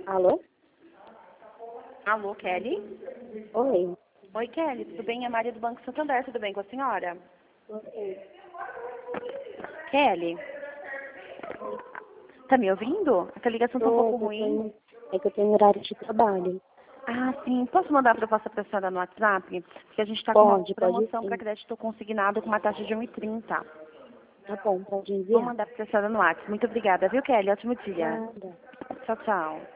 Alô? Alô, Kelly? Oi. Oi, Kelly, tudo bem? É a Maria do Banco Santander, tudo bem com a senhora? Oi. Kelly, tá me ouvindo? Essa ligação tá um pouco ruim. É que eu tenho horário de trabalho. Ah, sim. Posso mandar a proposta pra senhora no WhatsApp? Porque a gente tá com uma Pode promoção sim. para crédito consignado com uma taxa de 1,30. Tá bom, pode Vou enviar. mandar pra senhora no WhatsApp. Muito obrigada, viu, Kelly? Ótimo dia. Nada. Tchau, tchau.